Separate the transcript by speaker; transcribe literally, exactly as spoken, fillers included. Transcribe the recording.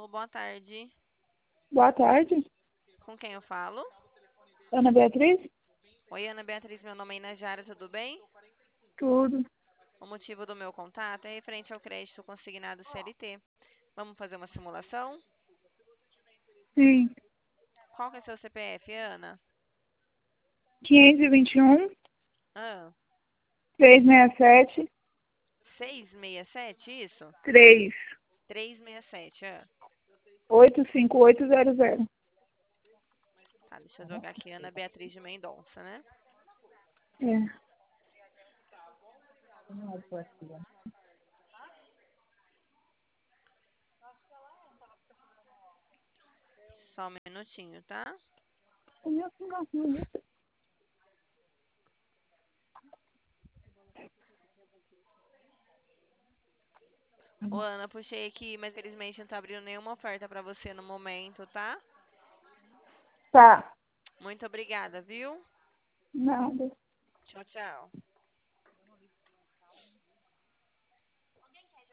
Speaker 1: Alô, boa tarde.
Speaker 2: Boa tarde,
Speaker 1: Com quem eu falo?
Speaker 2: Ana Beatriz.
Speaker 1: Oi, Ana Beatriz, meu nome é Inajara, tudo bem?
Speaker 2: Tudo.
Speaker 1: O motivo do meu contato é referente ao crédito consignado C L T. Vamos fazer uma simulação?
Speaker 2: Sim.
Speaker 1: Qual que é seu C P F, Ana?
Speaker 2: quinhentos e vinte e um,
Speaker 1: Ah,
Speaker 2: trezentos e sessenta e sete,
Speaker 1: seiscentos e sessenta e sete, isso?
Speaker 2: três,
Speaker 1: trezentos e sessenta e sete, ah.
Speaker 2: oito cinco oito zero zero.
Speaker 1: Tá, deixa eu jogar aqui, Ana Beatriz de Mendonça, né?
Speaker 2: É.
Speaker 1: Só um minutinho, tá? Ô, Ana, puxei aqui, mas infelizmente não tá abrindo nenhuma oferta pra você no momento, tá?
Speaker 2: Tá.
Speaker 1: Muito obrigada, viu?
Speaker 2: Nada.
Speaker 1: Tchau, tchau.